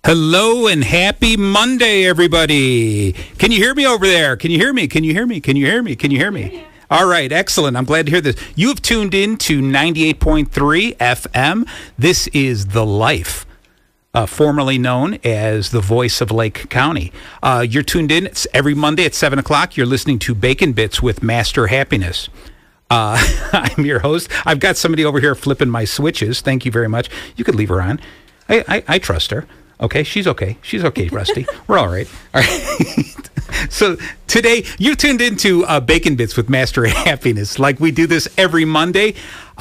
Hello and happy Monday, everybody. Can you hear me over there? Can you hear me? Can you hear me? Can you hear me? Can you hear me? All right, excellent. I'm glad to hear this. You have tuned in to 98.3 FM. This is The Life, formerly known as the voice of Lake County. You're tuned in. It's every Monday at 7 o'clock. You're listening to Bacon Bits with Master Happiness. I'm your host. I've got somebody over here flipping my switches. Thank you very much. You could leave her on. I trust her. Okay, she's okay. She's okay, Rusty. We're all right. All right. So today, you tuned into Bacon Bits with Master Happiness. Like we do this every Monday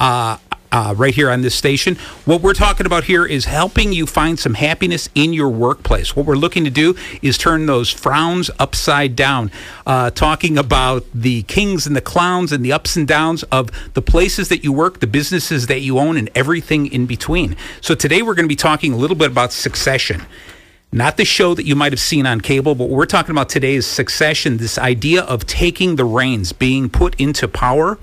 right here on this station. What we're talking about here is helping you find some happiness in your workplace. What we're looking to do is turn those frowns upside down, talking about the kings and the clowns and the ups and downs of the places that you work, the businesses that you own, and everything in between. So today we're going to be talking a little bit about Succession. Not the show that you might have seen on cable, but what we're talking about today is Succession, this idea of taking the reins, being put into power,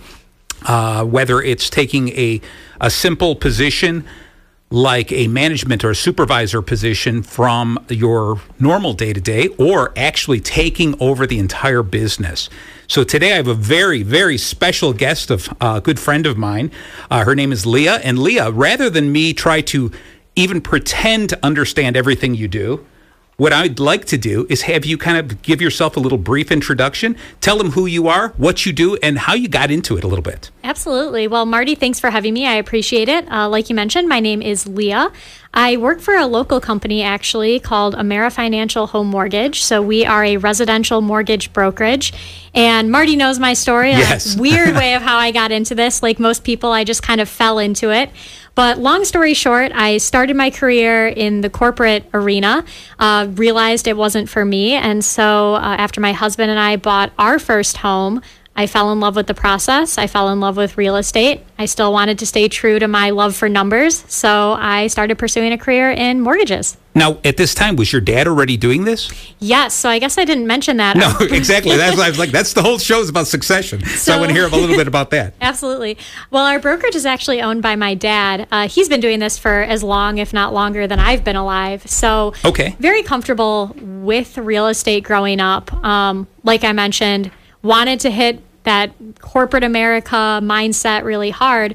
whether it's taking a simple position like a management or a supervisor position from your normal day-to-day, or actually taking over the entire business. So today I have a very, very special guest, of a good friend of mine. Her name is Leah. And Leah, rather than me try to even pretend to understand everything you do, what I'd like to do is have you kind of give yourself a little brief introduction, tell them who you are, what you do, and how you got into it a little bit. Absolutely. Well, Marty, thanks for having me. I appreciate it. Like you mentioned, my name is Leah. I work for a local company, actually, called Amera Financial Home Mortgage. So we are a residential mortgage brokerage. And Marty knows my story. Yes. A weird way of how I got into this. Like most people, I just kind of fell into it. But long story short, I started my career in the corporate arena, realized it wasn't for me. And so after my husband and I bought our first home, I fell in love with the process. I fell in love with real estate. I still wanted to stay true to my love for numbers. So I started pursuing a career in mortgages. Now, at this time, was your dad already doing this? Yes. So I guess I didn't mention that. No, exactly. That's why I was like, that's the whole show is about Succession. So I want to hear a little bit about that. Absolutely. Well, our brokerage is actually owned by my dad. He's been doing this for as long, if not longer, than I've been alive. So very comfortable with real estate growing up. Like I mentioned, wanted to hit that corporate America mindset really hard.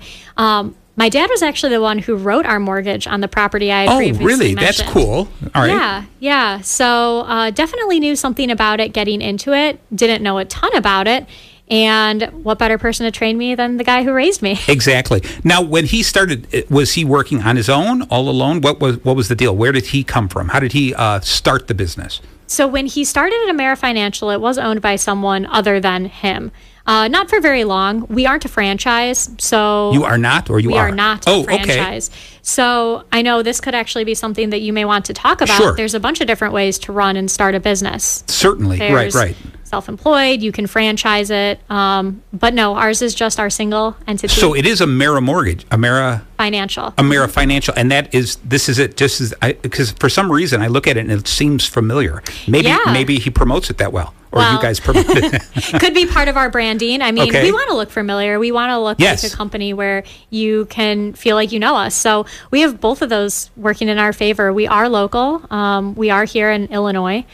My dad was actually the one who wrote our mortgage on the property I had previously really? mentioned. That's cool. All right. Yeah. So definitely knew something about it getting into it. Didn't know a ton about it. And what better person to train me than the guy who raised me? Exactly. Now, when he started, was he working on his own, all alone? What was the deal? Where did he come from? How did he start the business? So when he started at Amera Financial, it was owned by someone other than him. Not for very long. We aren't a franchise, so... You are not, or you are? We are not a franchise. Okay. So I know this could actually be something that you may want to talk about. Sure. There's a bunch of different ways to run and start a business. Certainly. There's right. Self-employed, you can franchise it. But no, ours is just our single entity. So it is Amera Mortgage, Amera Financial. Amera Financial, and this is it. Just as because for some reason I look at it and it seems familiar. Maybe he promotes it that well, or you guys promote it. Could be part of our branding. I mean, we want to look familiar. We want to look like a company where you can feel like you know us. So we have both of those working in our favor. We are local. We are here in Illinois,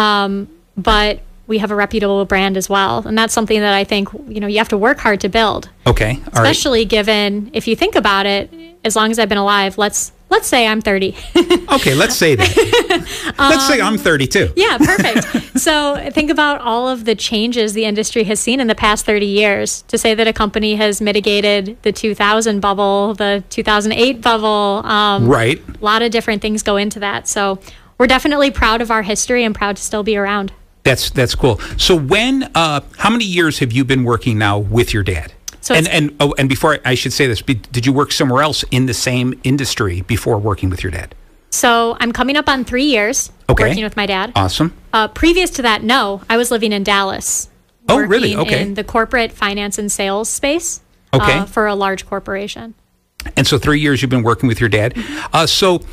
but we have a reputable brand as well. And that's something that I think, you have to work hard to build. Okay. All Especially given, if you think about it, as long as I've been alive, let's say I'm 30. Okay, let's say that. Let's say I'm 32. Yeah, perfect. So think about all of the changes the industry has seen in the past 30 years. To say that a company has mitigated the 2000 bubble, the 2008 bubble. Right. A lot of different things go into that. So we're definitely proud of our history and proud to still be around. That's cool. So how many years have you been working now with your dad? So and before I should say this, did you work somewhere else in the same industry before working with your dad? So I'm coming up on 3 years working with my dad. Awesome. Previous to that, no, I was living in Dallas. Oh, really? Okay. In the corporate finance and sales space. For a large corporation. And so 3 years you've been working with your dad. Mm-hmm. So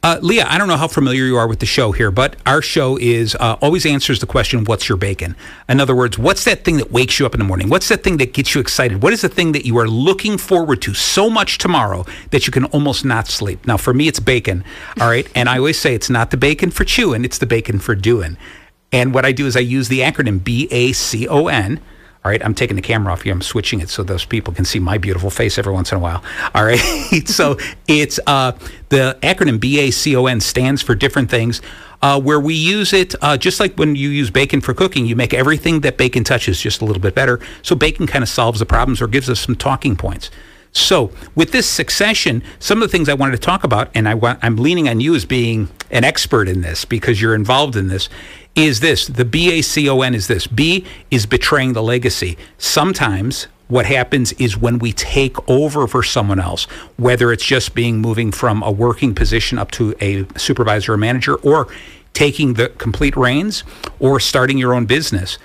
Leah, I don't know how familiar you are with the show here, but our show is always answers the question, what's your bacon? In other words, what's that thing that wakes you up in the morning? What's that thing that gets you excited? What is the thing that you are looking forward to so much tomorrow that you can almost not sleep? Now, for me, it's bacon, all right? And I always say it's not the bacon for chewing, it's the bacon for doing. And what I do is I use the acronym BACON. All right, I'm taking the camera off here. I'm switching it so those people can see my beautiful face every once in a while. All right, so it's the acronym BACON stands for different things. Where we use it, just like when you use bacon for cooking, you make everything that bacon touches just a little bit better. So bacon kind of solves the problems or gives us some talking points. So with this succession, some of the things I wanted to talk about, and I'm leaning on you as being an expert in this because you're involved in this, is this. The BACON is this. B is betraying the legacy. Sometimes what happens is when we take over for someone else, whether it's just moving from a working position up to a supervisor or manager, or taking the complete reins, or starting your own business,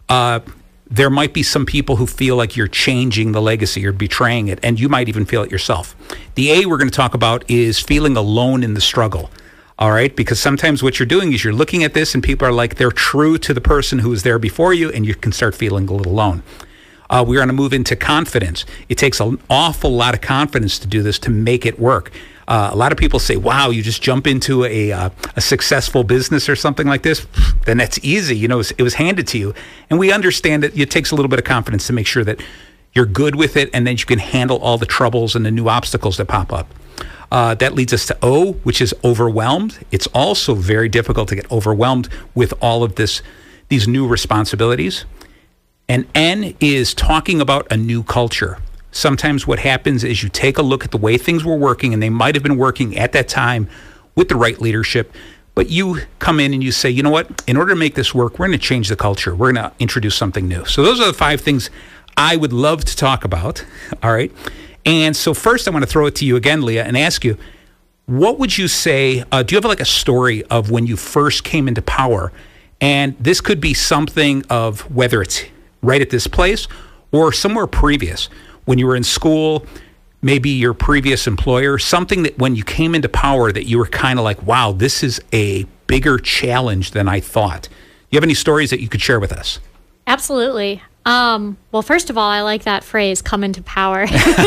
there might be some people who feel like you're changing the legacy, you're betraying it, and you might even feel it yourself. The A we're going to talk about is feeling alone in the struggle. All right, because sometimes what you're doing is you're looking at this and people are like they're true to the person who was there before you, and you can start feeling a little alone. We're going to move into confidence. It takes an awful lot of confidence to do this, to make it work. A lot of people say, wow, you just jump into a successful business or something like this, then that's easy. You know, it was handed to you. And we understand that it takes a little bit of confidence to make sure that you're good with it and then you can handle all the troubles and the new obstacles that pop up. That leads us to O, which is overwhelmed. It's also very difficult to get overwhelmed with all of these new responsibilities. And N is talking about a new culture. Sometimes what happens is you take a look at the way things were working, and they might have been working at that time with the right leadership, but you come in and you say, you know what, in order to make this work, we're going to change the culture. We're going to introduce something new. So those are the 5 things I would love to talk about. All right. And so first I want to throw it to you again, Leah, and ask you, what would you say, do you have like a story of when you first came into power? And this could be something of whether it's right at this place or somewhere previous, when you were in school, maybe your previous employer, something that when you came into power that you were kind of like, wow, this is a bigger challenge than I thought. Do you have any stories that you could share with us? Absolutely. Well, first of all, I like that phrase, come into power.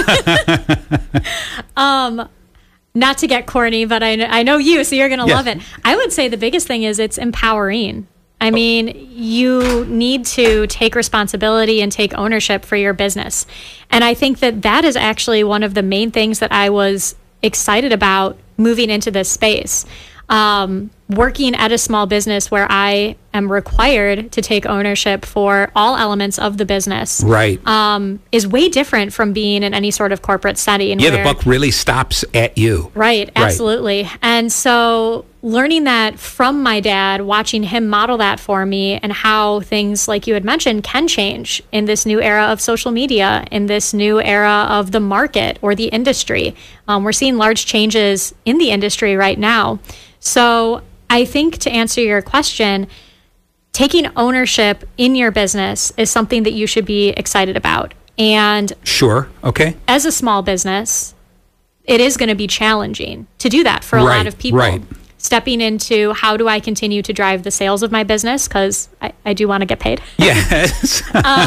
Not to get corny, but I know you, so you're going to love it. I would say the biggest thing is it's empowering. I mean, you need to take responsibility and take ownership for your business. And I think that is actually one of the main things that I was excited about moving into this space. Working at a small business where I am required to take ownership for all elements of the business, right, is way different from being in any sort of corporate setting. Yeah, the buck really stops at you. Right, absolutely. Right. And so learning that from my dad, watching him model that for me, and how things, like you had mentioned, can change in this new era of social media, in this new era of the market or the industry. We're seeing large changes in the industry right now. So I think, to answer your question, taking ownership in your business is something that you should be excited about. And sure, okay. As a small business, it is going to be challenging to do that for a lot of people. Right. Stepping into, how do I continue to drive the sales of my business? Because I do want to get paid. Yes.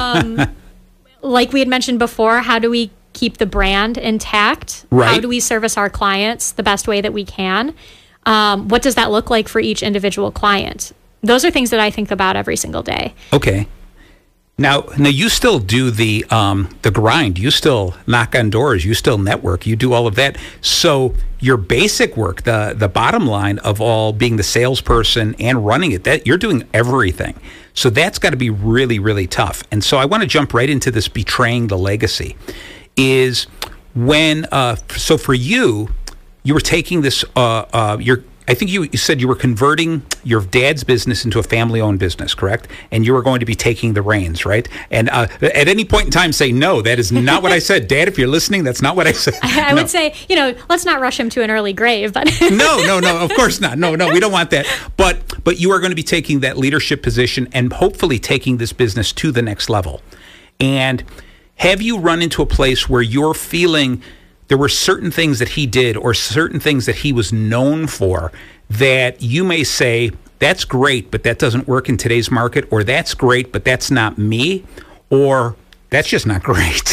Like we had mentioned before, how do we keep the brand intact? Right. How do we service our clients the best way that we can? What does that look like for each individual client? Those are things that I think about every single day. Okay. Now you still do the grind. You still knock on doors. You still network. You do all of that. So your basic work, the bottom line of all being the salesperson and running it, that you're doing everything. So that's got to be really, really tough. And so I want to jump right into this betraying the legacy. Is when so for you. You were taking this, I think you said you were converting your dad's business into a family-owned business, correct? And you were going to be taking the reins, right? And at any point in time, say, no, that is not what I said. Dad, if you're listening, that's not what I said. I would say, let's not rush him to an early grave. But No, of course not. No, we don't want that. But you are going to be taking that leadership position and hopefully taking this business to the next level. And have you run into a place where you're feeling there were certain things that he did or certain things that he was known for that you may say, that's great, but that doesn't work in today's market, or that's great, but that's not me, or that's just not great.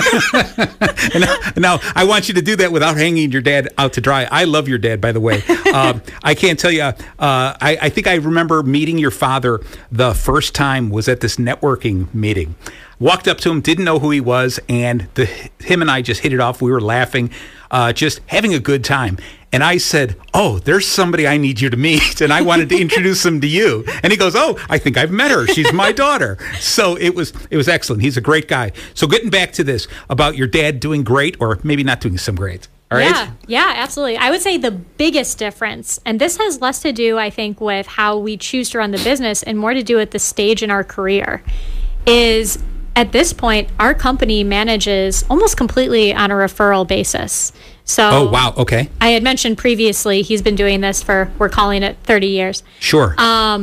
Now, I want you to do that without hanging your dad out to dry. I love your dad, by the way. I can't tell you. I think I remember meeting your father the first time was at this networking meeting. Walked up to him, didn't know who he was, and him and I just hit it off. We were laughing, just having a good time. And I said, oh, there's somebody I need you to meet, and I wanted to introduce him to you. And he goes, oh, I think I've met her. She's my daughter. So it was excellent. He's a great guy. So getting back to this about your dad doing great or maybe not doing some great. All right? Yeah, absolutely. I would say the biggest difference, and this has less to do, I think, with how we choose to run the business and more to do with the stage in our career, is at this point, our company manages almost completely on a referral basis. So, oh, wow. Okay. I had mentioned previously he's been doing this for, we're calling it 30 years. Sure.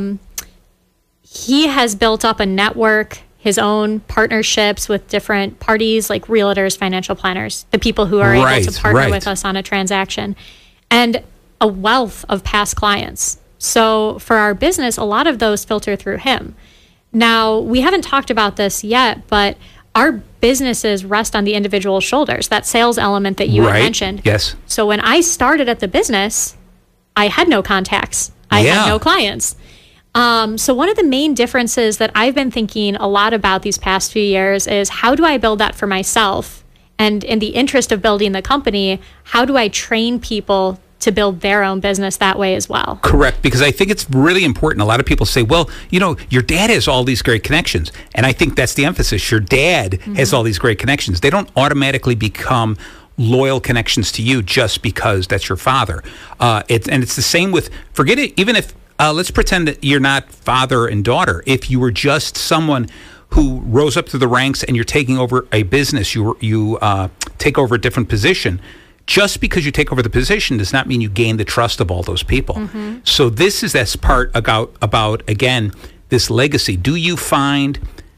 He has built up a network, his own partnerships with different parties like realtors, financial planners, the people who are able to partner with us on a transaction, and a wealth of past clients. So for our business, a lot of those filter through him. Now, we haven't talked about this yet, but our businesses rest on the individual shoulders, that sales element that you had mentioned. Yes. So when I started at the business, I had no contacts. I had no clients. So one of the main differences that I've been thinking a lot about these past few years is how do I build that for myself? And in the interest of building the company, how do I train people to build their own business that way as well? Correct, because I think it's really important. A lot of people say, well, you know, your dad has all these great connections. And I think that's the emphasis. Your dad has all these great connections. They don't automatically become loyal connections to you just because that's your father. And it's the same with, forget it, even if, let's pretend that you're not father and daughter. If you were just someone who rose up through the ranks and you're taking over a business, you take over a different position, just because you take over the position does not mean you gain the trust of all those people. So this part about again, this legacy. Do you find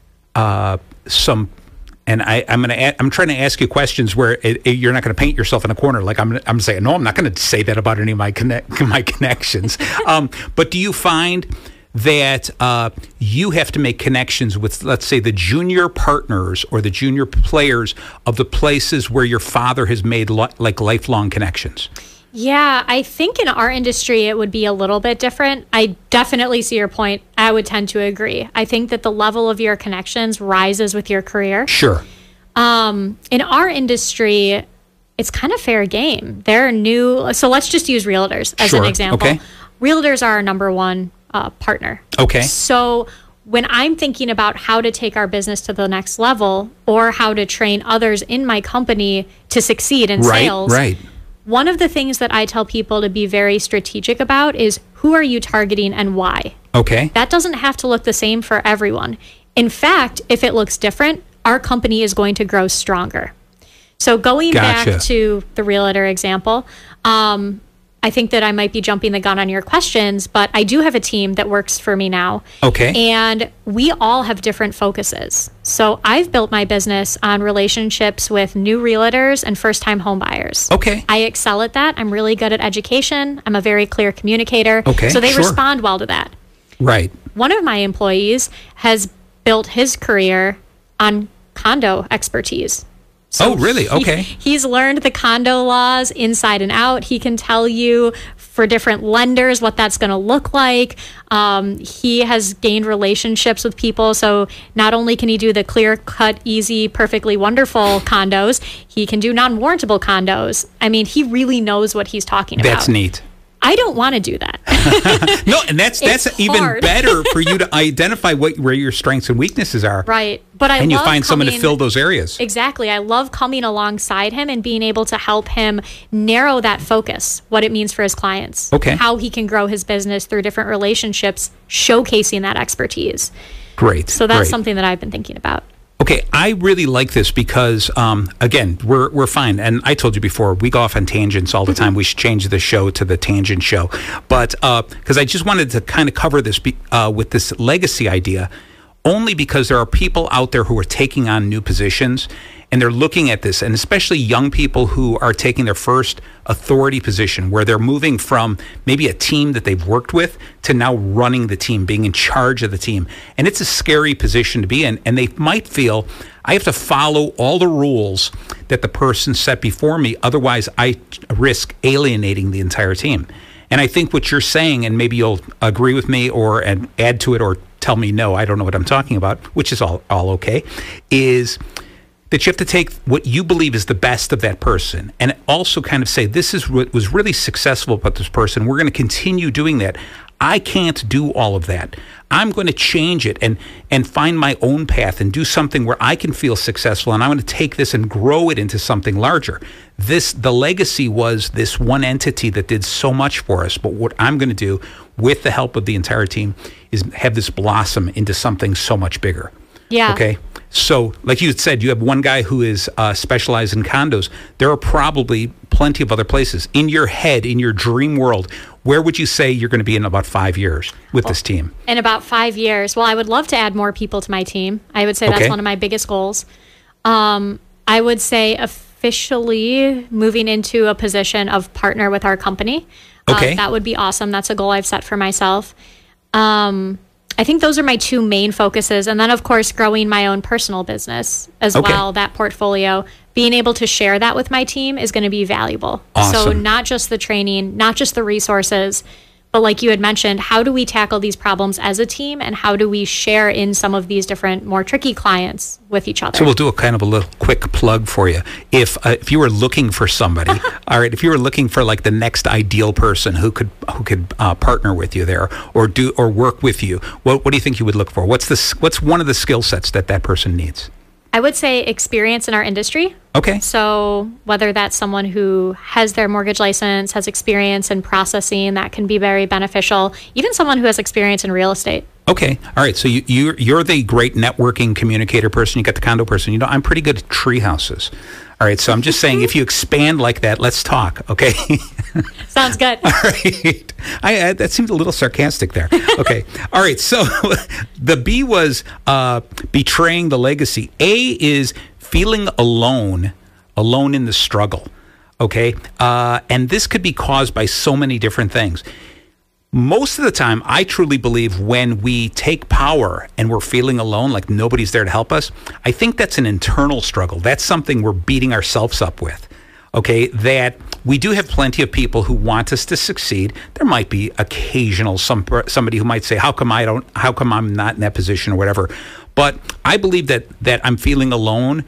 some? And I'm trying to ask you questions where you're not going to paint yourself in a corner. Like I'm saying, no, I'm not going to say that about any of my connections. But do you find that you have to make connections with, let's say, the junior partners or the junior players of the places where your father has made like lifelong connections? Yeah, I think in our industry it would be a little bit different. I definitely see your point. I would tend to agree. I think that the level of your connections rises with your career. Sure. In our industry, it's kind of fair game. They're new. So let's just use realtors as an example. Okay. Realtors are our number one partner. Okay. So when I'm thinking about how to take our business to the next level or how to train others in my company to succeed in sales, one of the things that I tell people to be very strategic about is who are you targeting and why? Okay. That doesn't have to look the same for everyone. In fact, if it looks different, our company is going to grow stronger. So going back to the realtor example, I think that I might be jumping the gun on your questions, but I do have a team that works for me now. Okay. And we all have different focuses. So I've built my business on relationships with new realtors and first-time home buyers. Okay. I excel at that. I'm really good at education. I'm a very clear communicator. Okay. So they respond well to that. Right. One of my employees has built his career on condo expertise. So really? Okay. He's learned the condo laws inside and out. He can tell you for different lenders what that's going to look like. He has gained relationships with people. So not only can he do the clear-cut, easy, perfectly wonderful condos, he can do non-warrantable condos. I mean, he really knows what he's talking about. That's neat. I don't want to do that. No, and that's even better for you to identify where your strengths and weaknesses are. Right. But and you find someone to fill those areas. Exactly. I love coming alongside him and being able to help him narrow that focus, what it means for his clients. Okay. How he can grow his business through different relationships, showcasing that expertise. Great. So that's something that I've been thinking about. Okay, I really like this because, again, we're fine. And I told you before, we go off on tangents all the time. We should change the show to the Tangent Show. But because I just wanted to kind of cover this with this legacy idea, only because there are people out there who are taking on new positions. and they're looking at this, and especially young people who are taking their first authority position where they're moving from maybe a team that they've worked with to now running the team, being in charge of the team. And it's a scary position to be in. And they might feel, I have to follow all the rules that the person set before me. Otherwise, I risk alienating the entire team. And I think what you're saying, and maybe you'll agree with me or add to it or tell me, no, I don't know what I'm talking about, which is all okay, is that you have to take what you believe is the best of that person and also kind of say, this is what was really successful about this person. We're going to continue doing that. I can't do all of that. I'm going to change it and find my own path and do something where I can feel successful. And I'm going to take this and grow it into something larger. The legacy was this one entity that did so much for us. But what I'm going to do with the help of the entire team is have this blossom into something so much bigger. Yeah. Okay. So, like you said, you have one guy who is specialized in condos. There are probably plenty of other places. In your head, in your dream world, where would you say you're going to be in about 5 years with this team? In about 5 years, well, I would love to add more people to my team. I would say that's one of my biggest goals. I would say officially moving into a position of partner with our company. That would be awesome. That's a goal I've set for myself. I think those are my two main focuses. And then, of course, growing my own personal business as well, that portfolio. Being able to share that with my team is going to be valuable. Awesome. So not just the training, not just the resources, but like you had mentioned, how do we tackle these problems as a team and how do we share in some of these different, more tricky clients with each other? So we'll do a kind of a little quick plug for you. If you were looking for somebody, all right, if you were looking for like the next ideal person who could partner with you there or work with you, what do you think you would look for? What's one of the skill sets that person needs? I would say experience in our industry. Okay. So whether that's someone who has their mortgage license, has experience in processing, that can be very beneficial. Even someone who has experience in real estate. Okay. All right. So you're the great networking communicator person. You got the condo person. You know, I'm pretty good at tree houses. All right. So I'm just saying, if you expand like that, let's talk. Okay. Sounds good. All right. That seemed a little sarcastic there. Okay. All right. So the B was betraying the legacy. A is feeling alone in the struggle. Okay. And this could be caused by so many different things. Most of the time, I truly believe when we take power and we're feeling alone, like nobody's there to help us, I think that's an internal struggle. That's something we're beating ourselves up with. Okay, that we do have plenty of people who want us to succeed. There might be occasional somebody who might say, "How come I'm not in that position?" or whatever. But I believe that I'm feeling alone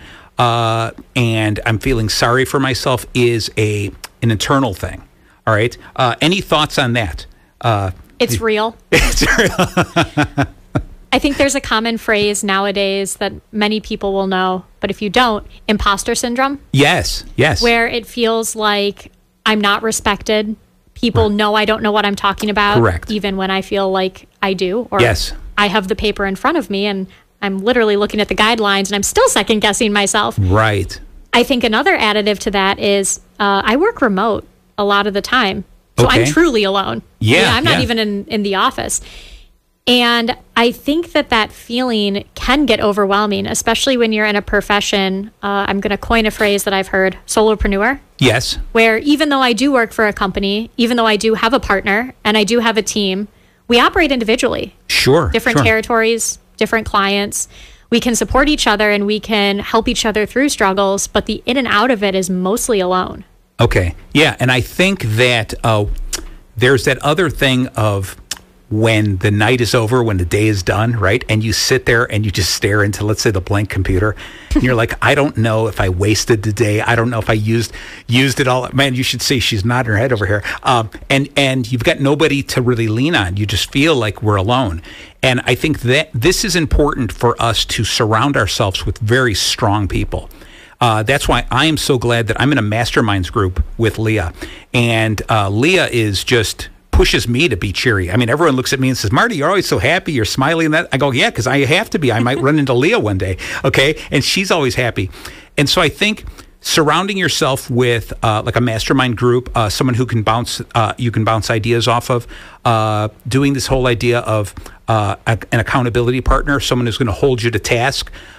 and I'm feeling sorry for myself is an internal thing. All right. Any thoughts on that? It's real. It's real. I think there's a common phrase nowadays that many people will know, but if you don't, imposter syndrome. Yes. Where it feels like I'm not respected. People know I don't know what I'm talking about. Correct. Even when I feel like I do. Or yes. I have the paper in front of me and I'm literally looking at the guidelines and I'm still second guessing myself. Right. I think another additive to that is I work remote a lot of the time. So I'm truly alone. Yeah. I'm not even in the office. And I think that feeling can get overwhelming, especially when you're in a profession. I'm going to coin a phrase that I've heard, solopreneur. Yes. Where even though I do work for a company, even though I do have a partner and I do have a team, we operate individually. Sure. Different territories, different clients. We can support each other and we can help each other through struggles, but the in and out of it is mostly alone. Okay. Yeah. And I think that there's that other thing of when the night is over, when the day is done, right? And you sit there and you just stare into, let's say, the blank computer. And you're like, I don't know if I wasted the day. I don't know if I used it all. Man, you should see she's nodding her head over here. And you've got nobody to really lean on. You just feel like we're alone. And I think that this is important for us to surround ourselves with very strong people. That's why I am so glad that I'm in a masterminds group with Leah. And Leah is just pushes me to be cheery. I mean, everyone looks at me and says, Marty, you're always so happy. You're smiling. And that I go, yeah, because I have to be. I might run into Leah one day. Okay. And she's always happy. And so I think surrounding yourself with like a mastermind group, someone who can you can bounce ideas off of, doing this whole idea of an accountability partner, someone who's going to hold you to task,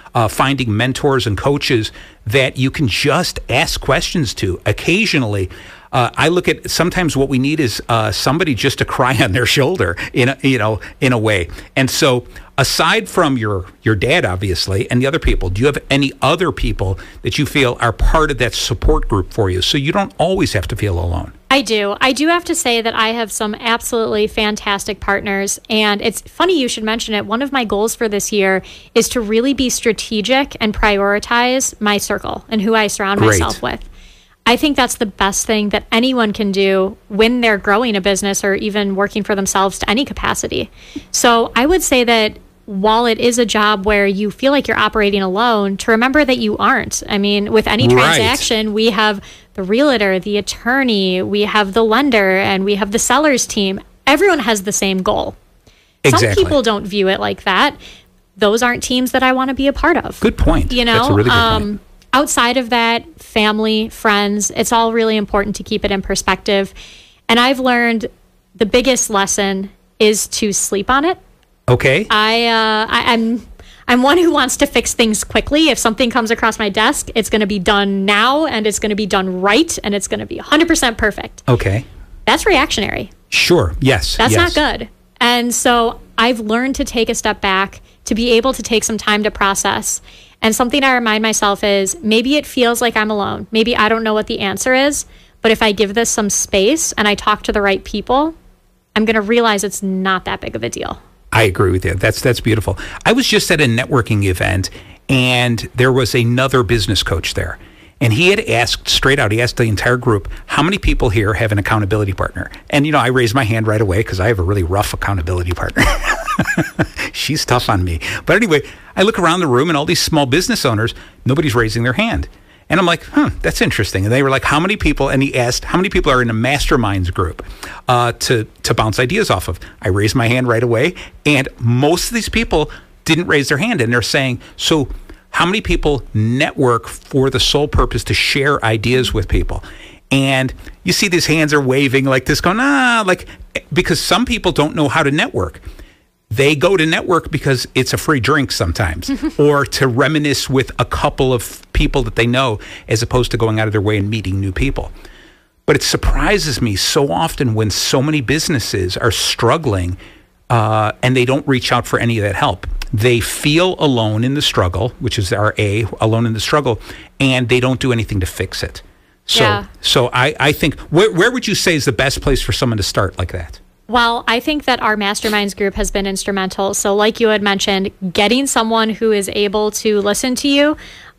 finding mentors and coaches that you can just ask questions to occasionally. I look at sometimes what we need is somebody just to cry on their shoulder in a way. And so aside from your dad, obviously, and the other people, do you have any other people that you feel are part of that support group for you so you don't always have to feel alone? I do. I do have to say that I have some absolutely fantastic partners. And it's funny you should mention it. One of my goals for this year is to really be strategic and prioritize my circle and who I surround myself with. I think that's the best thing that anyone can do when they're growing a business or even working for themselves to any capacity. So I would say that while it is a job where you feel like you're operating alone, to remember that you aren't. I mean, with any transaction, we have the realtor, the attorney, we have the lender, and we have the seller's team. Everyone has the same goal. Some people don't view it like that. Those aren't teams that I want to be a part of. Good point. That's a really good point. Outside of that, family, friends, it's all really important to keep it in perspective. And I've learned the biggest lesson is to sleep on it. Okay. I'm one who wants to fix things quickly. If something comes across my desk, it's going to be done now, and it's going to be done right, and it's going to be 100% perfect. Okay. That's reactionary. Sure. Yes. That's not good. And so I've learned to take a step back, to be able to take some time to process. And something I remind myself is maybe it feels like I'm alone. Maybe I don't know what the answer is, but if I give this some space and I talk to the right people, I'm going to realize it's not that big of a deal. I agree with you. That's beautiful. I was just at a networking event, and there was another business coach there. And he had asked straight out, he asked the entire group, how many people here have an accountability partner? And, I raised my hand right away because I have a really rough accountability partner. She's tough on me. But anyway, I look around the room and all these small business owners, nobody's raising their hand. And I'm like, that's interesting. And they were like, how many people? And he asked, how many people are in a masterminds group to bounce ideas off of? I raised my hand right away. And most of these people didn't raise their hand. And they're saying, so how many people network for the sole purpose to share ideas with people? And you see these hands are waving like this going, because some people don't know how to network. They go to network because it's a free drink sometimes, or to reminisce with a couple of people that they know, as opposed to going out of their way and meeting new people. But it surprises me so often when so many businesses are struggling and they don't reach out for any of that help. They feel alone in the struggle, which is our A, alone in the struggle, and they don't do anything to fix it. So I think, where would you say is the best place for someone to start like that? Well, I think that our masterminds group has been instrumental. So like you had mentioned, getting someone who is able to listen to you.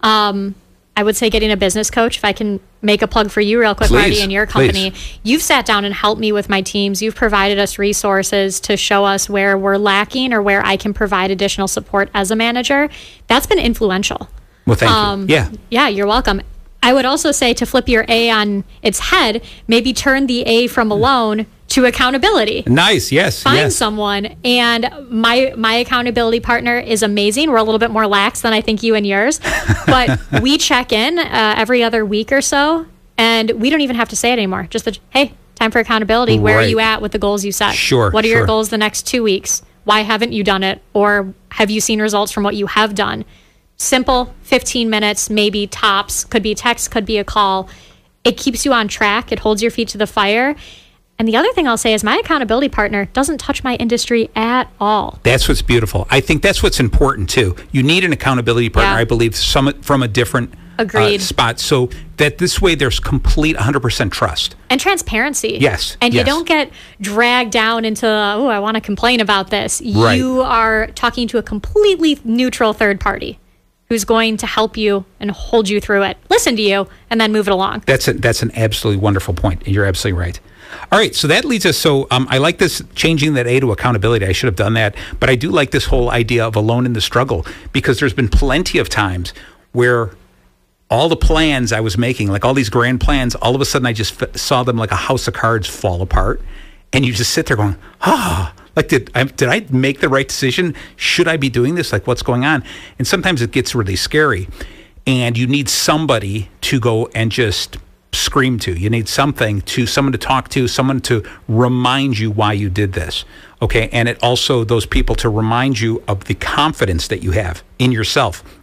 I would say getting a business coach, if I can make a plug for you real quick, Marty, in your company. You've sat down and helped me with my teams. You've provided us resources to show us where we're lacking or where I can provide additional support as a manager. That's been influential. Well, thank you. Yeah, you're welcome. I would also say to flip your A on its head, maybe turn the A from alone to accountability. Nice, yes. Find someone. And my accountability partner is amazing. We're a little bit more lax than I think you and yours. But we check in every other week or so, and we don't even have to say it anymore. Just hey, time for accountability. Where are you at with the goals you set? Sure. What are your goals the next 2 weeks? Why haven't you done it? Or have you seen results from what you have done? Simple, 15 minutes, maybe tops. Could be a text, could be a call. It keeps you on track. It holds your feet to the fire. And the other thing I'll say is my accountability partner doesn't touch my industry at all. That's what's beautiful. I think that's what's important, too. You need an accountability partner, I believe, from a different spot, so that this way there's complete 100% trust. And transparency. Yes. And you don't get dragged down into, I want to complain about this. Right. You are talking to a completely neutral third party who's going to help you and hold you through it, listen to you, and then move it along. That's an absolutely wonderful point. You're absolutely right. All right, so that leads us, I like this, changing that A to accountability. I should have done that. But I do like this whole idea of alone in the struggle, because there's been plenty of times where all the plans I was making, like all these grand plans, all of a sudden I just saw them like a house of cards fall apart. And you just sit there going, like, did I make the right decision? Should I be doing this? Like, what's going on? And sometimes it gets really scary. And you need somebody to go and just scream to. You need someone to talk to, someone to remind you why you did this. Okay. And it also, those people to remind you of the confidence that you have in yourself.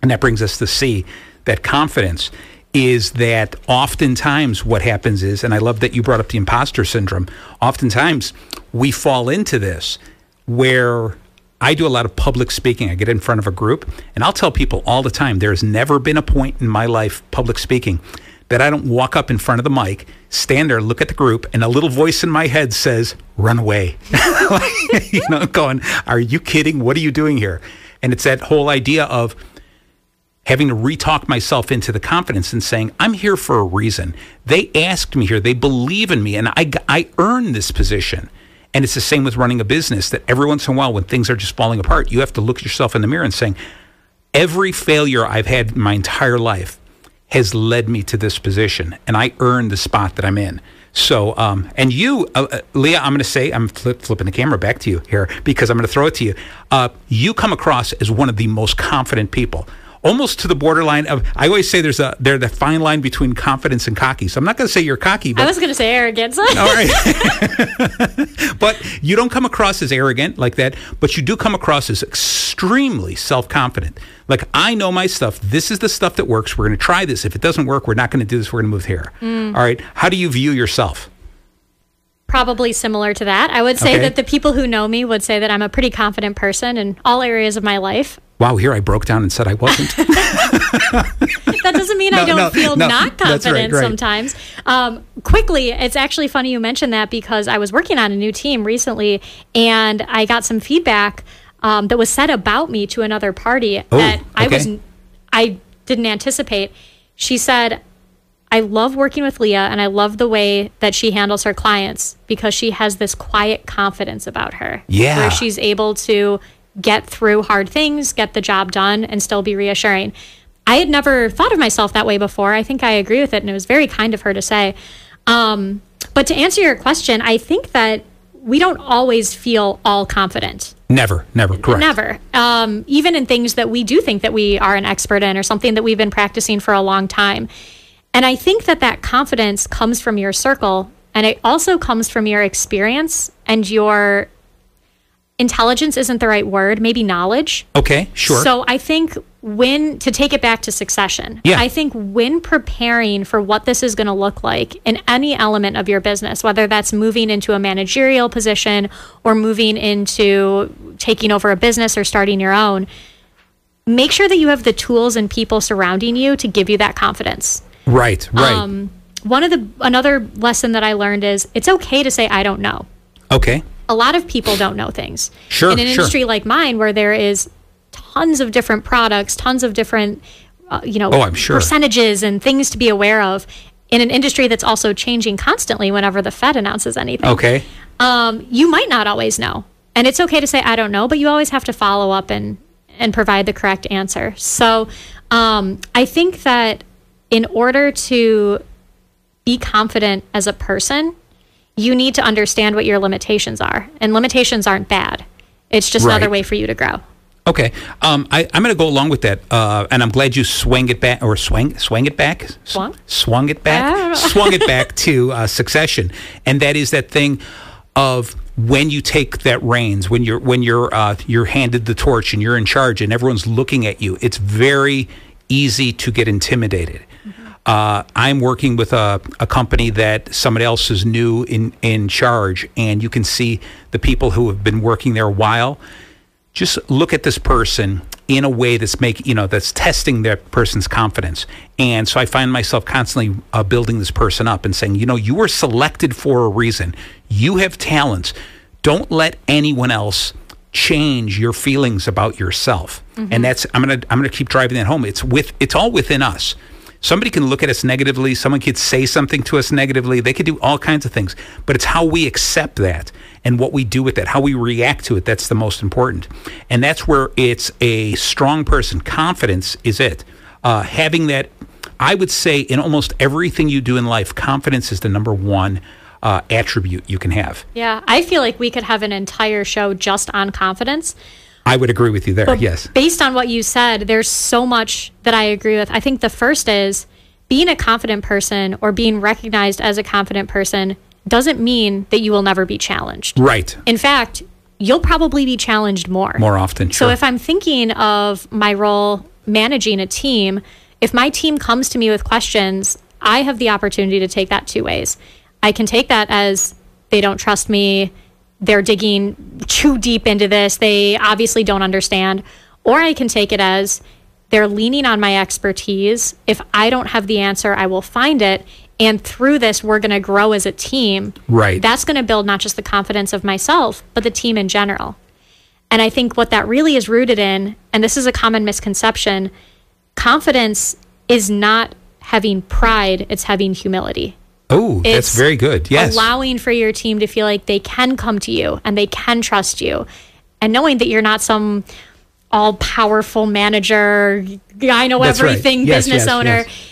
And that brings us to C, that confidence is that oftentimes what happens is, and I love that you brought up the imposter syndrome, oftentimes we fall into this where I do a lot of public speaking. I get in front of a group, and I'll tell people all the time, there's never been a point in my life, public speaking, that I don't walk up in front of the mic, stand there, look at the group, and a little voice in my head says, run away. Going, are you kidding? What are you doing here? And it's that whole idea of having to re-talk myself into the confidence and saying, I'm here for a reason. They asked me here. They believe in me, and I earned this position. And it's the same with running a business, that every once in a while when things are just falling apart, you have to look at yourself in the mirror and saying, every failure I've had in my entire life has led me to this position, and I earned the spot that I'm in. So, and you, Leah, I'm going to say, I'm flipping the camera back to you here because I'm going to throw it to you. You come across as one of the most confident people. Almost to the borderline of, I always say there's the fine line between confidence and cocky. So I'm not going to say you're cocky. But, I was going to say arrogance. All right. But you don't come across as arrogant like that, but you do come across as extremely self-confident. Like, I know my stuff. This is the stuff that works. We're going to try this. If it doesn't work, we're not going to do this. We're going to move here. All right. How do you view yourself? Probably similar to that. I would say that the people who know me would say that I'm a pretty confident person in all areas of my life. Wow, here I broke down and said I wasn't. That doesn't mean I don't feel not confident sometimes. Quickly, it's actually funny you mentioned that because I was working on a new team recently, and I got some feedback that was said about me to another party that I didn't anticipate. She said, I love working with Leah, and I love the way that she handles her clients because she has this quiet confidence about her. Yeah. Where she's able to get through hard things, get the job done, and still be reassuring. I had never thought of myself that way before. I think I agree with it, and it was very kind of her to say. But to answer your question, I think that we don't always feel all confident. Never, correct. Never. Even in things that we do think that we are an expert in or something that we've been practicing for a long time. And I think that confidence comes from your circle, and it also comes from your experience and your intelligence isn't the right word, maybe knowledge. Okay, sure. So I think to take it back to succession, I think when preparing for what this is going to look like in any element of your business, whether that's moving into a managerial position or moving into taking over a business or starting your own, make sure that you have the tools and people surrounding you to give you that confidence. Right. Another lesson that I learned is it's okay to say, I don't know. Okay. A lot of people don't know things. Sure. In an industry like mine, where there is tons of different products, tons of different, I'm sure, percentages and things to be aware of, in an industry that's also changing constantly whenever the Fed announces anything. Okay. You might not always know. And it's okay to say, I don't know, but you always have to follow up and provide the correct answer. So I think that in order to be confident as a person, you need to understand what your limitations are. And limitations aren't bad. It's just another way for you to grow. Okay. I'm going to go along with that. And I'm glad you swung it back to succession. And that is that thing of when you take that reins, when you're handed the torch and you're in charge and everyone's looking at you, it's very easy to get intimidated. I'm working with a company that somebody else is new in charge, and you can see the people who have been working there a while. Just look at this person in a way that's that's testing that person's confidence. And so I find myself constantly building this person up and saying, you were selected for a reason. You have talents. Don't let anyone else change your feelings about yourself. Mm-hmm. And that's I'm gonna keep driving that home. It's all within us. Somebody can look at us negatively. Someone could say something to us negatively. They could do all kinds of things. But it's how we accept that and what we do with it, how we react to it. That's the most important. And that's where it's a strong person. Confidence is it. Having that, I would say, in almost everything you do in life, confidence is the number one attribute you can have. Yeah, I feel like we could have an entire show just on confidence. I would agree with you there, yes. Based on what you said, there's so much that I agree with. I think the first is being a confident person or being recognized as a confident person doesn't mean that you will never be challenged. Right. In fact, you'll probably be challenged more. More often, sure. So if I'm thinking of my role managing a team, if my team comes to me with questions, I have the opportunity to take that two ways. I can take that as they don't trust me, they're digging too deep into this, they obviously don't understand. Or I can take it as they're leaning on my expertise. If I don't have the answer, I will find it. And through this, we're going to grow as a team. Right. That's going to build not just the confidence of myself, but the team in general. And I think what that really is rooted in, and this is a common misconception, confidence is not having pride, it's having humility. Oh, that's very good. Yes. Allowing for your team to feel like they can come to you and they can trust you. And knowing that you're not some all-powerful manager, I know That's everything, right. Yes, business owner. Yes.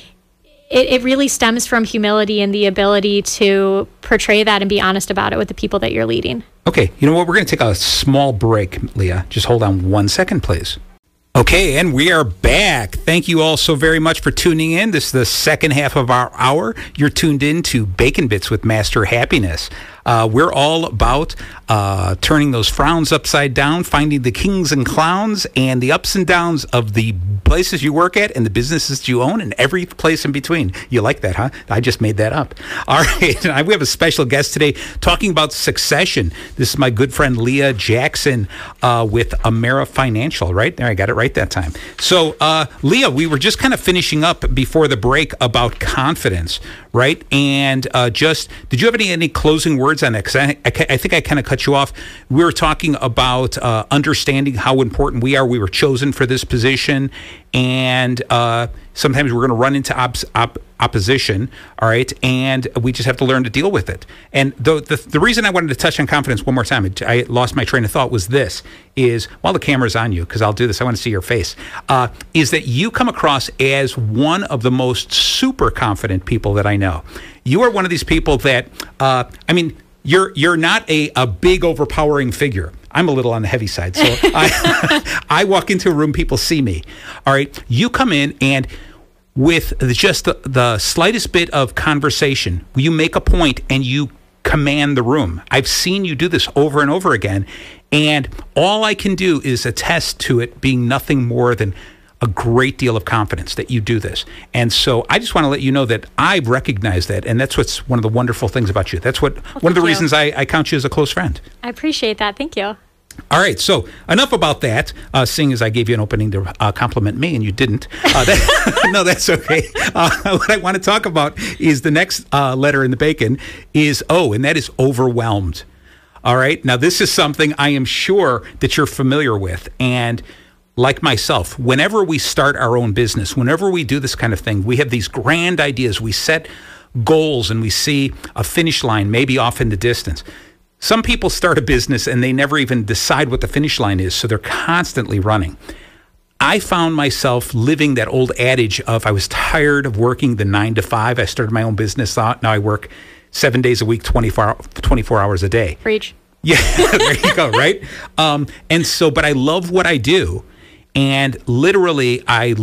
It really stems from humility and the ability to portray that and be honest about it with the people that you're leading. Okay, you know what? We're going to take a small break, Leah. Just hold on 1 second, please. Okay, and we are back. Thank you all so very much for tuning in. This is the second half of our hour. You're tuned in to Bacon Bits with Master Happiness. We're all about turning those frowns upside down, finding the kings and clowns, and the ups and downs of the places you work at and the businesses you own and every place in between. You like that, huh? I just made that up. All right. We have a special guest today talking about succession. This is my good friend Leah Jackson with Amera Financial, right? There, I got it right that time. So, Leah, we were just kind of finishing up before the break about confidence, right? And did you have any closing words on that? Because I think I kind of cut you off. We were talking about understanding how important we are. We were chosen for this position, and sometimes we're going to run into opposition, all right? And we just have to learn to deal with it. And the reason I wanted to touch on confidence one more time, I lost my train of thought, was this, is, while the camera's on you, because I'll do this, I want to see your face, is that you come across as one of the most super confident people that I know. You are one of these people that, you're not a big, overpowering figure. I'm a little on the heavy side. So I walk into a room, people see me. All right. You come in and with just the slightest bit of conversation, you make a point and you command the room. I've seen you do this over and over again. And all I can do is attest to it being nothing more than a great deal of confidence that you do this. And so I just want to let you know that I recognize that. And that's what's one of the wonderful things about you. That's one of the reasons I count you as a close friend. I appreciate that. Thank you. All right. So enough about that, seeing as I gave you an opening to compliment me and you didn't. No, that's okay. What I want to talk about is the next letter in the bacon is O, and that is overwhelmed. All right. Now, this is something I am sure that you're familiar with. And like myself, whenever we start our own business, whenever we do this kind of thing, we have these grand ideas. We set goals and we see a finish line maybe off in the distance. Some people start a business and they never even decide what the finish line is, so they're constantly running. I found myself living that old adage of I was tired of working the 9 to 5. I started my own business. Now I work 7 days a week, 24 hours a day. Preach. Yeah, there you go, right? But I love what I do. And literally, I have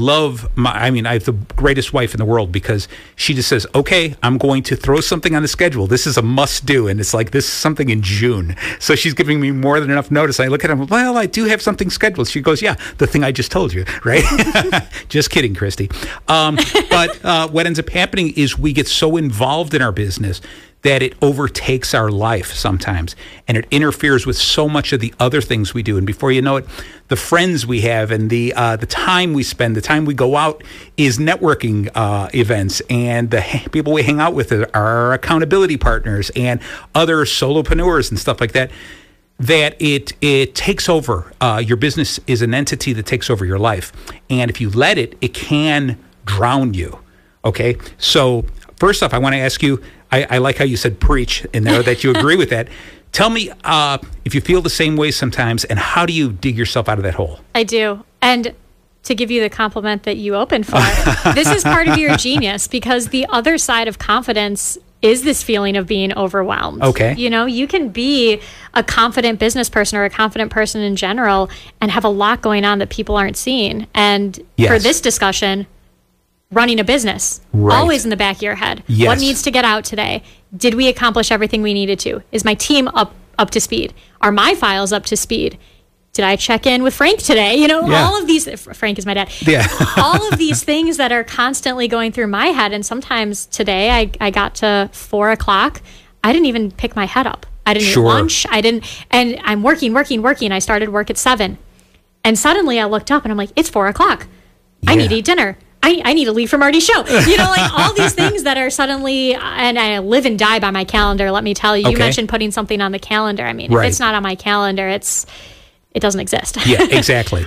the greatest wife in the world because she just says, okay, I'm going to throw something on the schedule. This is a must do. And it's like, this is something in June. So she's giving me more than enough notice. I look at her, well, I do have something scheduled. She goes, yeah, the thing I just told you, right? Just kidding, Christy. But what ends up happening is we get so involved in our business that it overtakes our life sometimes, and it interferes with so much of the other things we do. And before you know it, the friends we have and the time we spend, the time we go out is networking events, and the people we hang out with are our accountability partners and other solopreneurs and stuff like that. That it takes over. Your business is an entity that takes over your life, and if you let it, it can drown you. Okay, so first off, I want to ask you. I like how you said preach in there, that you agree with that. Tell me if you feel the same way sometimes, and how do you dig yourself out of that hole? I do. And to give you the compliment that you opened for, this is part of your genius, because the other side of confidence is this feeling of being overwhelmed. Okay. You know, you can be a confident business person or a confident person in general and have a lot going on that people aren't seeing. And for this discussion, running a business, always in the back of your head. Yes. What needs to get out today? Did we accomplish everything we needed to? Is my team up to speed? Are my files up to speed? did I check in with Frank today? You know, Yeah. all of these, Frank is my dad. Yeah. All of these things that are constantly going through my head. And sometimes today I got to 4 o'clock. I didn't even pick my head up. I didn't Sure. eat lunch. And I'm working. I started work at 7. And suddenly I looked up and I'm like, it's 4 o'clock. I need to Yeah. eat dinner. I need to leave for Marty's show. You know, like all these things that are suddenly, and I live and die by my calendar, let me tell you. You Okay. mentioned putting something on the calendar. I mean, Right. if it's not on my calendar, it doesn't exist. Yeah, exactly.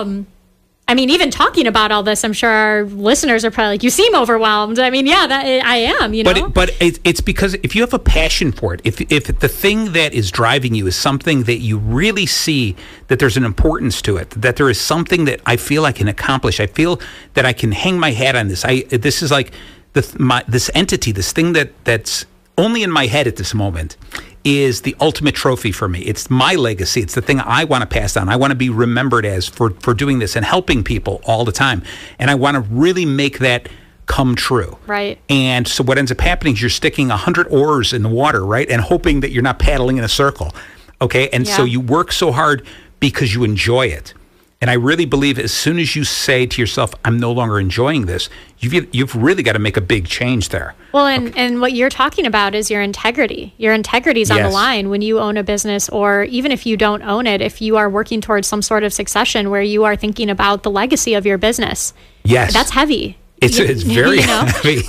I mean, even talking about all this, I'm sure our listeners are probably like, you seem overwhelmed. I mean, yeah, I am, you know. But it's because if you have a passion for it, if the thing that is driving you is something that you really see that there's an importance to it, that there is something that I feel I can accomplish, I feel that I can hang my hat on this. This is like this entity, this thing that's only in my head at this moment is the ultimate trophy for me. It's my legacy. It's the thing I want to pass on. I want to be remembered as for doing this and helping people all the time. And I want to really make that come true. Right. And so what ends up happening is you're sticking 100 oars in the water, right? And hoping that you're not paddling in a circle. Okay? And so Yeah. you work so hard because you enjoy it. And I really believe as soon as you say to yourself, I'm no longer enjoying this, you've really got to make a big change there. Well, and what you're talking about is your integrity. Your integrity is on the Yes. line when you own a business, or even if you don't own it, if you are working towards some sort of succession where you are thinking about the legacy of your business. Yes. That's heavy. It's very heavy.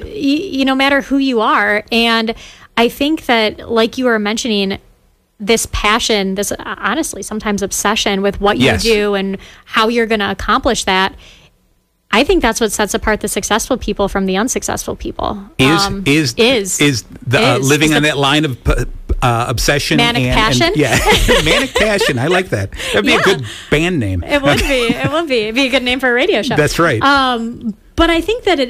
No matter who you are. And I think that, like you were mentioning, this passion, this honestly sometimes obsession with what you Yes. do and how you're going to accomplish that, I think that's what sets apart the successful people from the unsuccessful people. Is living on that line of obsession, Manic passion? Yeah, manic passion. I like that. That'd be a Yeah. good band name. It would be. It would be. It'd be a good name for a radio show. That's right. But I think that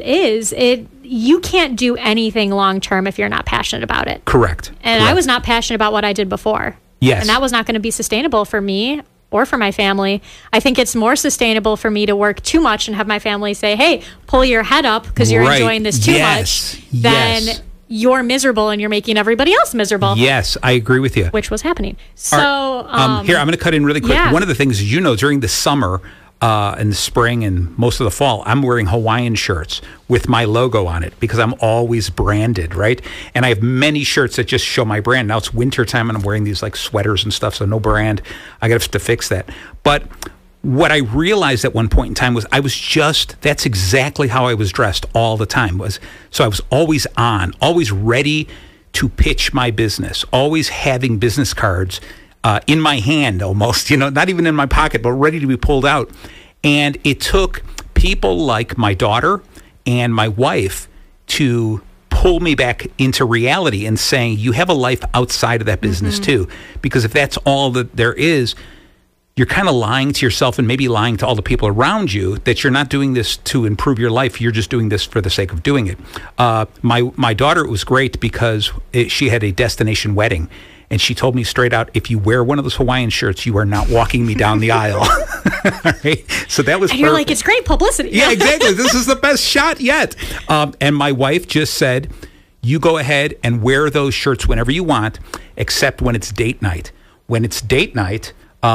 you can't do anything long term if you're not passionate about it. Correct. And I was not passionate about what I did before. Yes. And that was not going to be sustainable for me or for my family. I think it's more sustainable for me to work too much and have my family say, hey, pull your head up because you're Right. enjoying this too Yes. much, than Yes. you're miserable and you're making everybody else miserable, Yes, I agree with you. which was happening. So, Here, I'm going to cut in really quick. yeah. One of the things, as you know, during the summer and the spring and most of the fall, I'm wearing Hawaiian shirts with my logo on it because I'm always branded, right? And I have many shirts that just show my brand. Now it's wintertime and I'm wearing these like sweaters and stuff, so no brand. I got to fix that. But what I realized at one point in time was that's exactly how I was dressed all the time. So I was always on, always ready to pitch my business, always having business cards in my hand almost, not even in my pocket, but ready to be pulled out. And it took people like my daughter and my wife to pull me back into reality and saying, you have a life outside of that business too. Because if that's all that there is, you're kind of lying to yourself and maybe lying to all the people around you that you're not doing this to improve your life. You're just doing this for the sake of doing it. My daughter, it was great because she had a destination wedding. And she told me straight out, if you wear one of those Hawaiian shirts, you are not walking me down the aisle. All right? So that was and you're like, perfect. it's great publicity. Yeah, exactly. This is the best shot yet. And my wife just said, you go ahead and wear those shirts whenever you want, except when it's date night. When it's date night,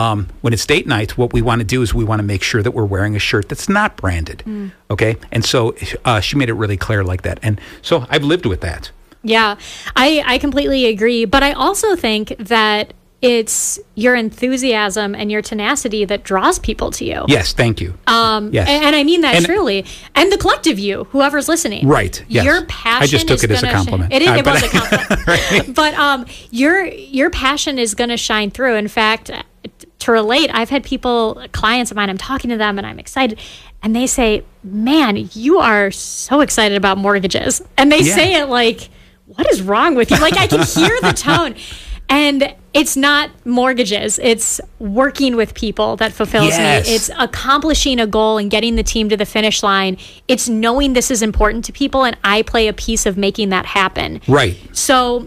what we want to do is we want to make sure that we're wearing a shirt that's not branded. Okay? And so she made it really clear like that. And so I've lived with that. Yeah, I completely agree. But I also think that it's your enthusiasm and your tenacity that draws people to you. Yes, thank you. Yes. And I mean that And- truly. And the collective you, whoever's listening. Right, yes. Your passion I just took is it as a gonna compliment. It But- was a compliment. But your passion is going to shine through. In fact, to relate, I've had clients of mine, I'm talking to them and I'm excited. And they say, man, you are so excited about mortgages. And they Yeah. say it like, what is wrong with you? Like, I can hear the tone. And it's not mortgages. It's working with people that fulfills Yes. me. It's accomplishing a goal and getting the team to the finish line. It's knowing this is important to people, and I play a piece of making that happen. Right. So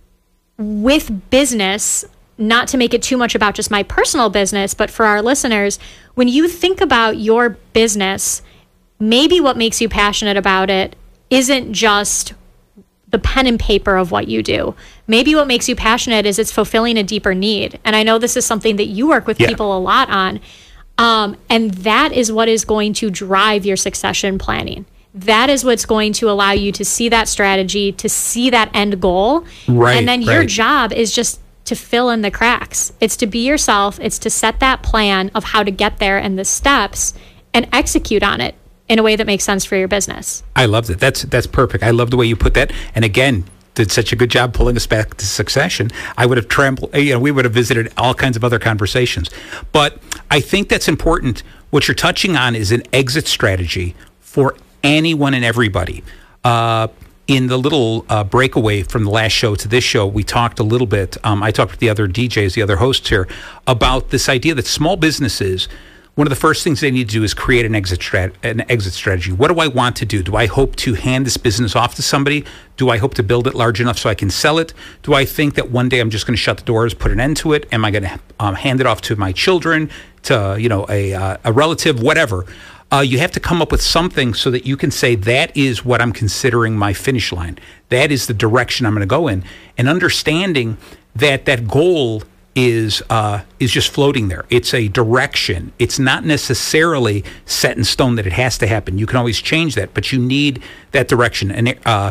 with business, not to make it too much about just my personal business, but for our listeners, when you think about your business, maybe what makes you passionate about it isn't just the pen and paper of what you do. Maybe what makes you passionate is it's fulfilling a deeper need. And I know this is something that you work with people a lot on. And that is what is going to drive your succession planning. That is what's going to allow you to see that strategy, to see that end goal. Right. And then your job is just to fill in the cracks. It's to be yourself. It's to set that plan of how to get there and the steps and execute on it in a way that makes sense for your business. I love that. That's perfect. I love the way you put that. And again, did such a good job pulling us back to succession. I would have we would have visited all kinds of other conversations. But I think that's important. What you're touching on is an exit strategy for anyone and everybody. In the little breakaway from the last show to this show, we talked a little bit. I talked with the other DJs, the other hosts here, about this idea that small businesses, one of the first things they need to do is create an exit strategy. What do I want to do? Do I hope to hand this business off to somebody? Do I hope to build it large enough so I can sell it? Do I think that one day I'm just going to shut the doors, put an end to it? Am I going to hand it off to my children, to a relative, whatever? You have to come up with something so that you can say that is what I'm considering my finish line. That is the direction I'm going to go in, and understanding that that goal is just floating there. It's a direction. It's not necessarily set in stone that it has to happen. You can always change that, but you need that direction and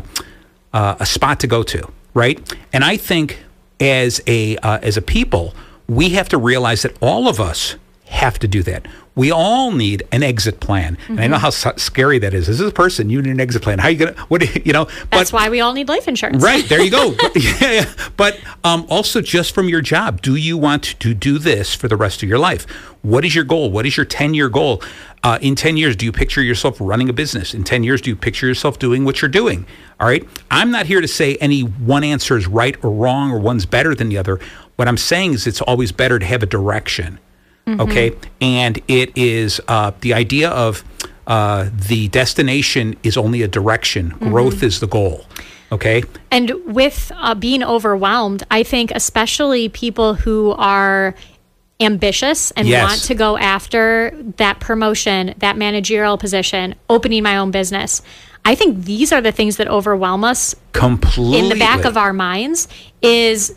a spot to go to, right? And I think as a people, we have to realize that all of us have to do that. We all need an exit plan. And I know how scary that is. This is a person, you need an exit plan. How are you going to, That's why we all need life insurance. Right, there you go. Yeah. But also just from your job, do you want to do this for the rest of your life? What is your goal? What is your 10-year goal? In 10 years, do you picture yourself running a business? In 10 years, do you picture yourself doing what you're doing? All right? I'm not here to say any one answer is right or wrong or one's better than the other. What I'm saying is it's always better to have a direction. Okay, and it is the idea of the destination is only a direction. Growth is the goal. Okay, and with being overwhelmed, I think especially people who are ambitious and want to go after that promotion, that managerial position, opening my own business. I think these are the things that overwhelm us completely. In the back of our minds these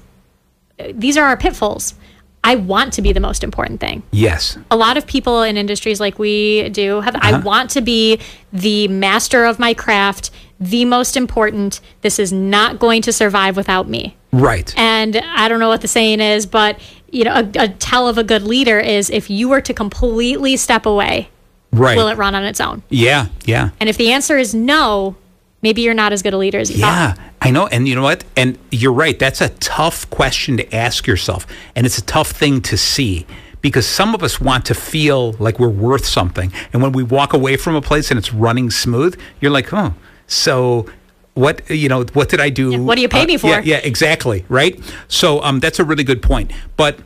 are our pitfalls. I want to be the most important thing. Yes. A lot of people in industries like we do I want to be the master of my craft, the most important. This is not going to survive without me. Right. And I don't know what the saying is, but a tell of a good leader is if you were to completely step away, will it run on its own? Yeah. And if the answer is no, maybe you're not as good a leader as you thought. Yeah, I know. And you know what? And you're right. That's a tough question to ask yourself. And it's a tough thing to see because some of us want to feel like we're worth something. And when we walk away from a place and it's running smooth, you're like, oh, so what did I do? Yeah, what do you pay me for? Yeah, exactly. Right. So that's a really good point. But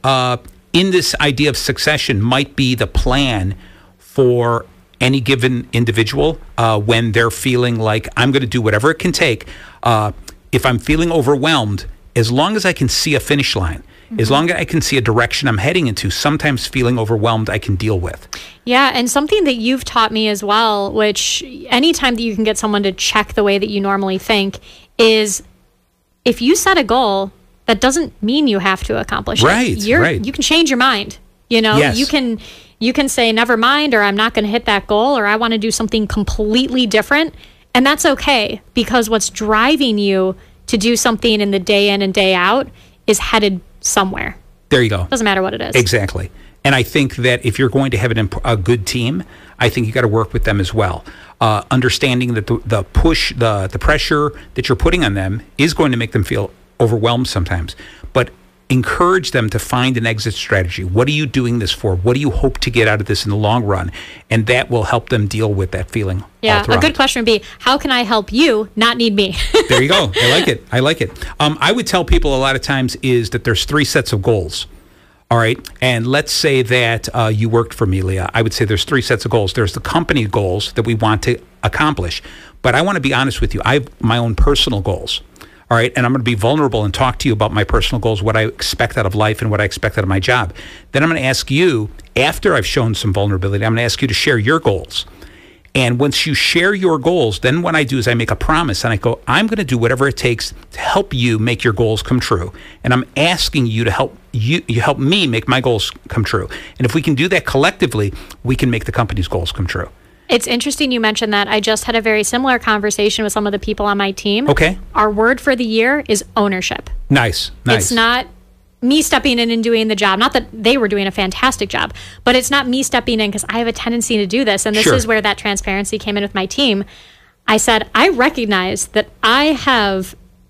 in this idea of succession might be the plan for any given individual when they're feeling like I'm going to do whatever it can take. If I'm feeling overwhelmed, as long as I can see a finish line, as long as I can see a direction I'm heading into, sometimes feeling overwhelmed I can deal with. Yeah, and something that you've taught me as well, which anytime that you can get someone to check the way that you normally think, is if you set a goal, that doesn't mean you have to accomplish it. Right. You can change your mind. Yes. You can say, never mind, or I'm not going to hit that goal, or I want to do something completely different. And that's okay, because what's driving you to do something in the day in and day out is headed somewhere. There you go. Doesn't matter what it is. Exactly. And I think that if you're going to have a good team, I think you got to work with them as well. Understanding that the push, the pressure that you're putting on them is going to make them feel overwhelmed sometimes. But encourage them to find an exit strategy. What are you doing this for? What do you hope to get out of this in the long run? And that will help them deal with that feeling. Yeah, a good question would be, how can I help you not need me? There you go. I like it. I would tell people a lot of times is that there's 3 sets of goals. All right. And let's say that you worked for me, Leah. I would say there's 3 sets of goals. There's the company goals that we want to accomplish. But I want to be honest with you. I have my own personal goals. All right. And I'm going to be vulnerable and talk to you about my personal goals, what I expect out of life and what I expect out of my job. Then I'm going to ask you, after I've shown some vulnerability, I'm going to ask you to share your goals. And once you share your goals, then what I do is I make a promise and I go, I'm going to do whatever it takes to help you make your goals come true. And I'm asking you to help you help me make my goals come true. And if we can do that collectively, we can make the company's goals come true. It's interesting you mentioned that. I just had a very similar conversation with some of the people on my team. Okay. Our word for the year is ownership. Nice. It's not me stepping in and doing the job. Not that they were doing a fantastic job, but it's not me stepping in because I have a tendency to do this. And this is where that transparency came in with my team. I said, I recognize that I have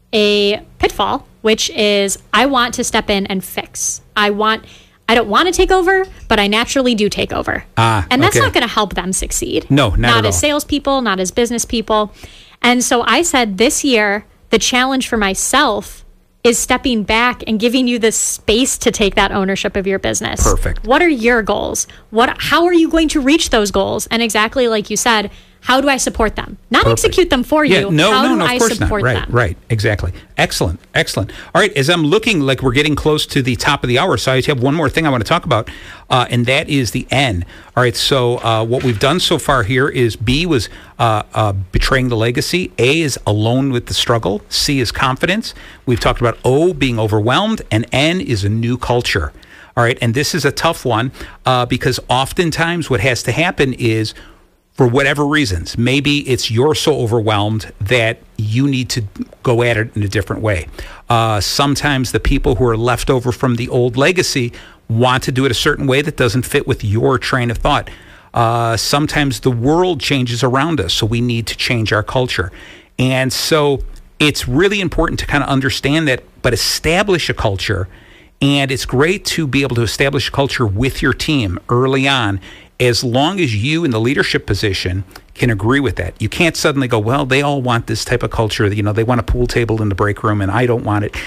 a pitfall, which is I want to step in and fix. I don't want to take over, but I naturally do take over. And that's not going to help them succeed. No, not as salespeople, not as business people. And so I said this year, the challenge for myself is stepping back and giving you the space to take that ownership of your business. Perfect. What are your goals? How are you going to reach those goals? And exactly like you said, how do I support them? Not execute them for you. How do I support them? Right, exactly. Excellent. All right, as I'm looking like we're getting close to the top of the hour, so I have one more thing I want to talk about, and that is the N. All right, so what we've done so far here is B was betraying the legacy, A is alone with the struggle, C is confidence. We've talked about O being overwhelmed, and N is a new culture. All right, and this is a tough one because oftentimes what has to happen is, for whatever reasons, maybe it's you're so overwhelmed that you need to go at it in a different way. Sometimes the people who are left over from the old legacy want to do it a certain way that doesn't fit with your train of thought. Sometimes the world changes around us, so we need to change our culture. And so it's really important to kind of understand that, but establish a culture. And it's great to be able to establish a culture with your team early on, as long as you in the leadership position can agree with that. You can't suddenly go, well, they all want this type of culture. They want a pool table in the break room and I don't want it.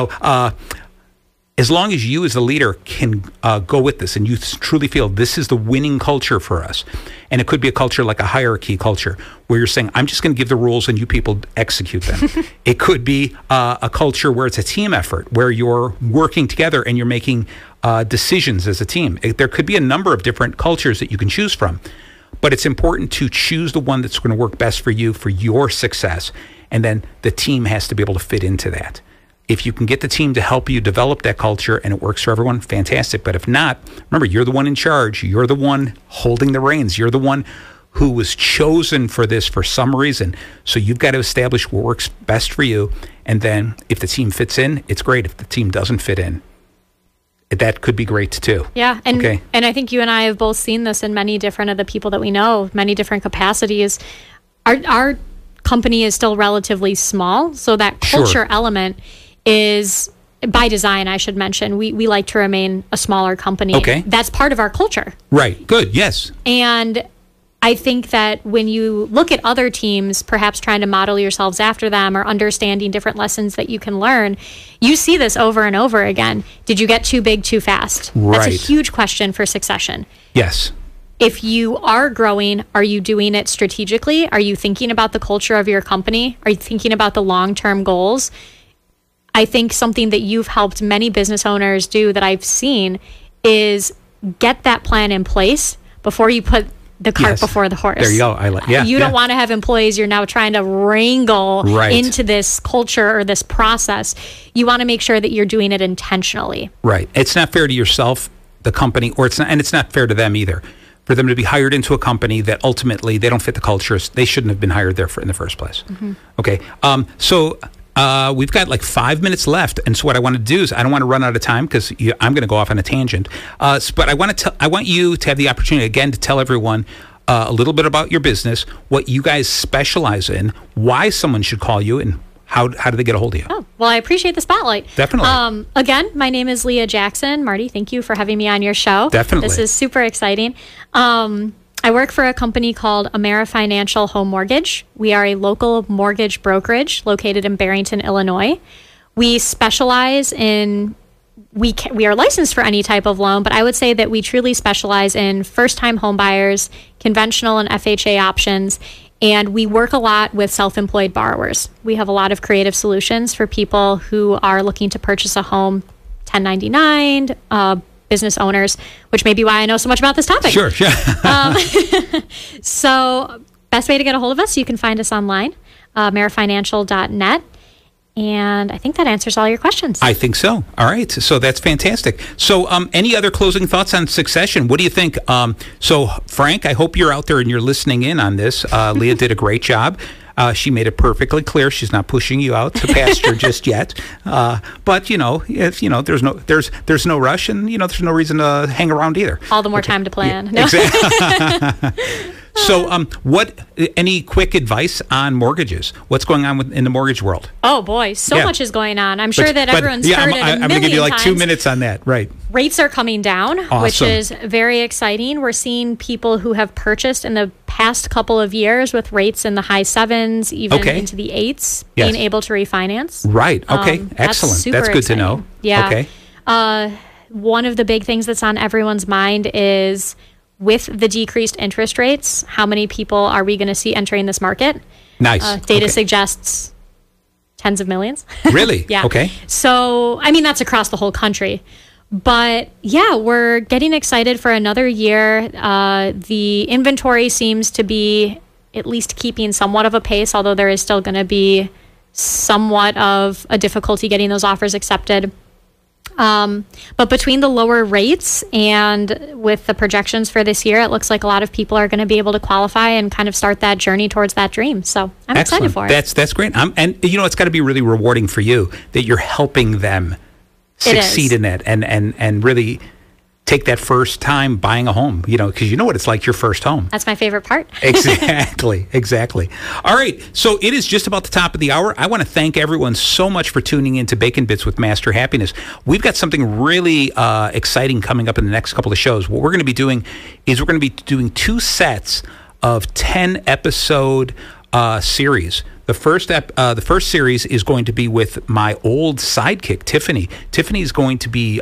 As long as you as the leader can go with this and you truly feel this is the winning culture for us. And it could be a culture like a hierarchy culture where you're saying, I'm just going to give the rules and you people execute them. It could be a culture where it's a team effort, where you're working together and you're making decisions as a team. There could be a number of different cultures that you can choose from. But it's important to choose the one that's going to work best for you, for your success. And then the team has to be able to fit into that. If you can get the team to help you develop that culture and it works for everyone, fantastic. But if not, remember, you're the one in charge. You're the one holding the reins. You're the one who was chosen for this for some reason. So you've got to establish what works best for you. And then if the team fits in, it's great. If the team doesn't fit in, that could be great too. Yeah. And I think you and I have both seen this in many different of the people that we know, many different capacities. Our company is still relatively small. So that culture element is by design, I should mention. We like to remain a smaller company. Okay. That's part of our culture. Right. Good. Yes. And I think that when you look at other teams, perhaps trying to model yourselves after them or understanding different lessons that you can learn, you see this over and over again. Did you get too big too fast? Right. That's a huge question for succession. Yes. If you are growing, are you doing it strategically? Are you thinking about the culture of your company? Are you thinking about the long-term goals? I think something that you've helped many business owners do that I've seen is get that plan in place before you put the cart before the horse. There you go. You don't want to have employees you're now trying to wrangle into this culture or this process. You want to make sure that you're doing it intentionally. Right. It's not fair to yourself, the company, it's not fair to them either. For them to be hired into a company that ultimately they don't fit the cultures, they shouldn't have been hired there in the first place. Mm-hmm. Okay. So we've got like 5 minutes left, and so what I want to do is I don't want to run out of time because I'm going to go off on a tangent. But I want you to have the opportunity again to tell everyone a little bit about your business, what you guys specialize in, why someone should call you, and how do they get a hold of you? Oh, well, I appreciate the spotlight. Definitely. Again, my name is Leah Jackson. Marty, thank you for having me on your show. Definitely. This is super exciting. I work for a company called Amera Financial Home Mortgage. We are a local mortgage brokerage located in Barrington, Illinois. We specialize in, we are licensed for any type of loan, but I would say that we truly specialize in first-time home buyers, conventional and FHA options, and we work a lot with self-employed borrowers. We have a lot of creative solutions for people who are looking to purchase a home, 1099, business owners, which may be why I know so much about this topic. Sure. So best way to get a hold of us, you can find us online, merifinancial.net. And I think that answers all your questions. I think so. All right. So that's fantastic. So any other closing thoughts on succession? What do you think? So, Frank, I hope you're out there and you're listening in on this. Leah did a great job. She made it perfectly clear she's not pushing you out to pasture just yet. But if there's no rush, and there's no reason to hang around either. All the more time to plan. No. Exactly. So, any quick advice on mortgages? What's going on in the mortgage world? Oh, boy. So much is going on. I'm sure that everyone's heard it a million times. I'm going to give you like 2 minutes on that. Right. Rates are coming down, awesome. Which is very exciting. We're seeing people who have purchased in the past couple of years with rates in the high 7s, even into the 8s, being able to refinance. Right. Okay. Excellent. That's good exciting. To know. Yeah. Okay. One of the big things that's on everyone's mind is, with the decreased interest rates, how many people are we going to see entering this market? Nice. Data suggests tens of millions. Really? Yeah. Okay. So, I mean, that's across the whole country. But yeah, we're getting excited for another year. The inventory seems to be at least keeping somewhat of a pace, although there is still going to be somewhat of a difficulty getting those offers accepted. But between the lower rates and with the projections for this year, it looks like a lot of people are going to be able to qualify and kind of start that journey towards that dream. So I'm excited for it. That's great. And it's got to be really rewarding for you that you're helping them succeed in that and really take that first time buying a home, because you know what it's like, your first home. That's my favorite part. Exactly. All right. So it is just about the top of the hour. I want to thank everyone so much for tuning in to Bacon Bits with Master Happiness. We've got something really exciting coming up in the next couple of shows. What we're going to be doing is we're going to be doing 2 sets of 10 episode series. The first series is going to be with my old sidekick, Tiffany. Tiffany is going to be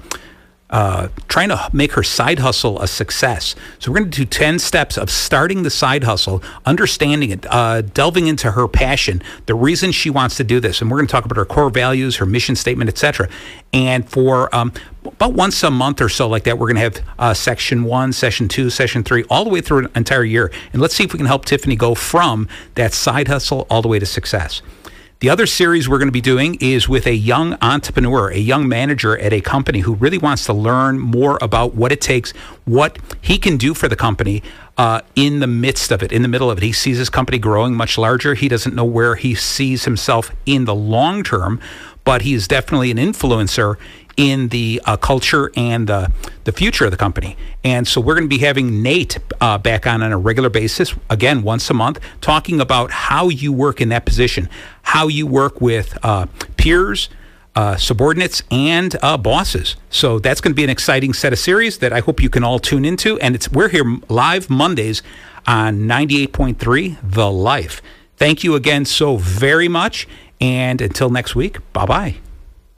trying to make her side hustle a success. So we're going to do 10 steps of starting the side hustle, understanding it, delving into her passion, the reason she wants to do this. And we're going to talk about her core values, her mission statement, etc. And for about once a month or so like that, we're going to have section 1, session 2, session 3, all the way through an entire year. And let's see if we can help Tiffany go from that side hustle all the way to success. The other series we're going to be doing is with a young entrepreneur, a young manager at a company who really wants to learn more about what it takes, what he can do for the company in the midst of it, in the middle of it. He sees his company growing much larger. He doesn't know where he sees himself in the long term, but he is definitely an influencer in the culture and the future of the company. And so we're going to be having Nate back on a regular basis, again, once a month, talking about how you work in that position, how you work with peers, subordinates, and bosses. So that's going to be an exciting set of series that I hope you can all tune into. And we're here live Mondays on 98.3 The Life. Thank you again so very much. And until next week, bye-bye.